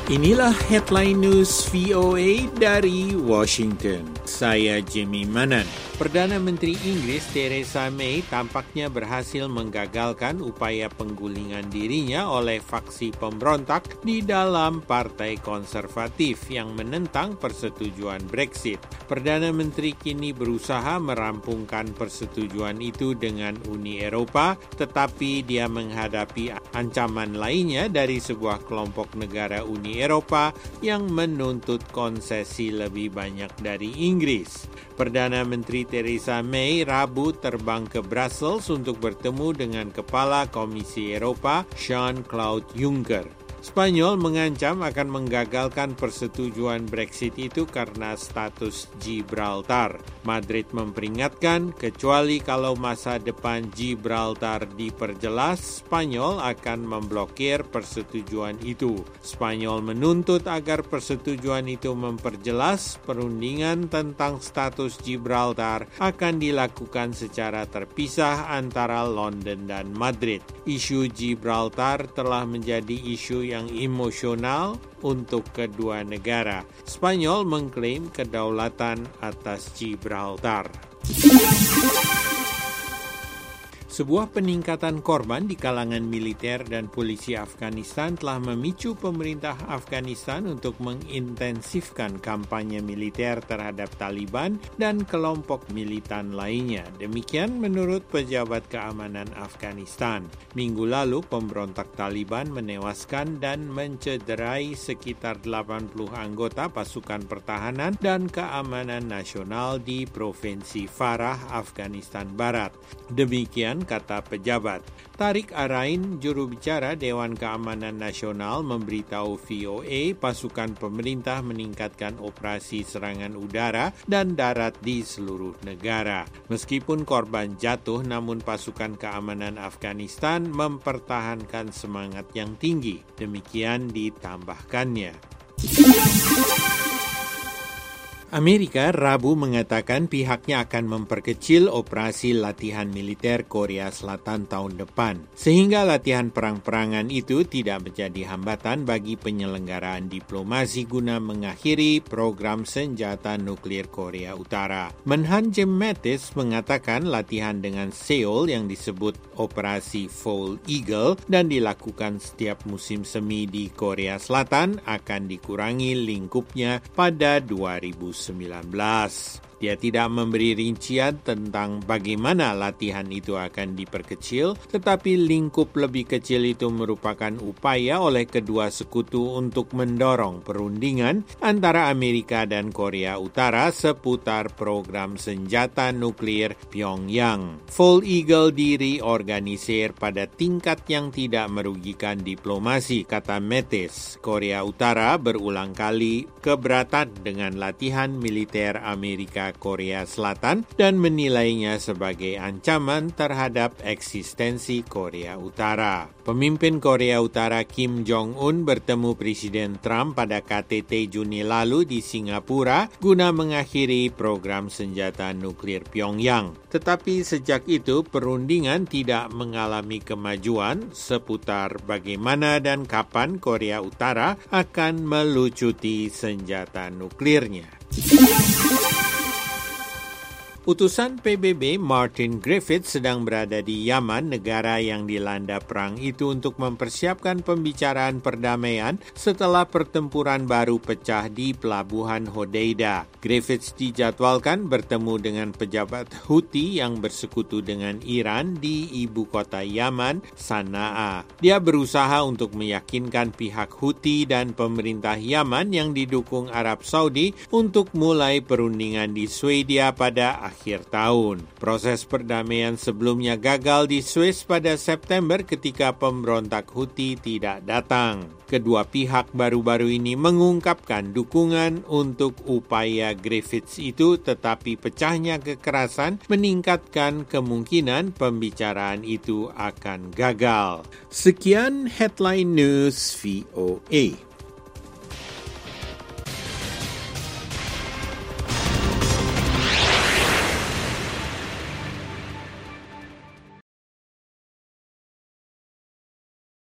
Inilah headline news VOA dari Washington. Saya Jimmy Manan. Perdana Menteri Inggris Theresa May tampaknya berhasil menggagalkan upaya penggulingan dirinya oleh faksi pemberontak di dalam Partai Konservatif yang menentang persetujuan Brexit. Perdana Menteri kini berusaha merampungkan persetujuan itu dengan Uni Eropa, tetapi dia menghadapi ancaman lainnya dari sebuah kelompok negara Uni Eropa yang menuntut konsesi lebih banyak dari Inggris. Perdana Menteri Theresa May Rabu terbang ke Brussels untuk bertemu dengan Kepala Komisi Eropa Jean-Claude Juncker. Spanyol mengancam akan menggagalkan persetujuan Brexit itu karena status Gibraltar. Madrid memperingatkan, kecuali kalau masa depan Gibraltar diperjelas, Spanyol akan memblokir persetujuan itu. Spanyol menuntut agar persetujuan itu memperjelas perundingan tentang status Gibraltar akan dilakukan secara terpisah antara London dan Madrid. Isu Gibraltar telah menjadi isu yang emosional untuk kedua negara. Spanyol mengklaim kedaulatan atas Gibraltar. Sebuah peningkatan korban di kalangan militer dan polisi Afghanistan telah memicu pemerintah Afghanistan untuk mengintensifkan kampanye militer terhadap Taliban dan kelompok militan lainnya. Demikian menurut pejabat keamanan Afghanistan. Minggu lalu, pemberontak Taliban menewaskan dan mencederai sekitar 80 anggota pasukan pertahanan dan keamanan nasional di Provinsi Farah, Afghanistan Barat. Demikian kata pejabat. Tariq Arain, juru bicara Dewan Keamanan Nasional, memberitahu VOA pasukan pemerintah meningkatkan operasi serangan udara dan darat di seluruh negara. Meskipun korban jatuh, namun pasukan keamanan Afghanistan mempertahankan semangat yang tinggi. Demikian ditambahkannya. Amerika Rabu mengatakan pihaknya akan memperkecil operasi latihan militer Korea Selatan tahun depan, sehingga latihan perang-perangan itu tidak menjadi hambatan bagi penyelenggaraan diplomasi guna mengakhiri program senjata nuklir Korea Utara. Menhan Jim Mattis mengatakan latihan dengan Seoul yang disebut Operasi Fall Eagle dan dilakukan setiap musim semi di Korea Selatan akan dikurangi lingkupnya pada 2019. Dia tidak memberi rincian tentang bagaimana latihan itu akan diperkecil, tetapi lingkup lebih kecil itu merupakan upaya oleh kedua sekutu untuk mendorong perundingan antara Amerika dan Korea Utara seputar program senjata nuklir Pyongyang. Fall Eagle diorganisir pada tingkat yang tidak merugikan diplomasi, kata Mattis. Korea Utara berulang kali keberatan dengan latihan militer Amerika Korea Selatan dan menilainya sebagai ancaman terhadap eksistensi Korea Utara. Pemimpin Korea Utara Kim Jong-un bertemu Presiden Trump pada KTT Juni lalu di Singapura guna mengakhiri program senjata nuklir Pyongyang. Tetapi sejak itu perundingan tidak mengalami kemajuan seputar bagaimana dan kapan Korea Utara akan melucuti senjata nuklirnya. Utusan PBB Martin Griffiths sedang berada di Yaman, negara yang dilanda perang itu, untuk mempersiapkan pembicaraan perdamaian setelah pertempuran baru pecah di pelabuhan Hodeida. Griffiths dijadwalkan bertemu dengan pejabat Houthi yang bersekutu dengan Iran di ibu kota Yaman, Sana'a. Dia berusaha untuk meyakinkan pihak Houthi dan pemerintah Yaman yang didukung Arab Saudi untuk mulai perundingan di Swedia pada akhir tahun. Proses perdamaian sebelumnya gagal di Swiss pada September ketika pemberontak Houthi tidak datang. Kedua pihak baru-baru ini mengungkapkan dukungan untuk upaya Griffiths itu, tetapi pecahnya kekerasan meningkatkan kemungkinan pembicaraan itu akan gagal. Sekian Headline News VOA.